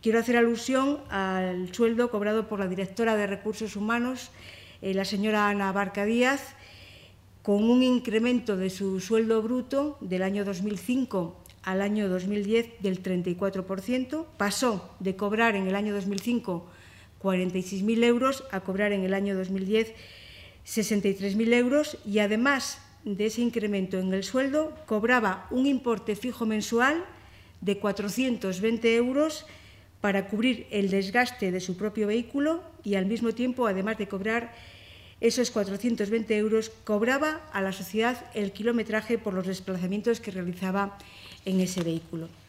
quiero hacer alusión al sueldo cobrado por la directora de Recursos Humanos, la señora Ana Barca Díaz, con un incremento de su sueldo bruto del año 2005 al año 2010 del 34%. Pasó de cobrar en el año 2005 46.000 euros a cobrar en el año 2010 63.000 euros y, además de ese incremento en el sueldo, cobraba un importe fijo mensual de 420 euros para cubrir el desgaste de su propio vehículo y, al mismo tiempo, además de cobrar esos 420 euros, cobraba a la sociedad el kilometraje por los desplazamientos que realizaba en ese vehículo.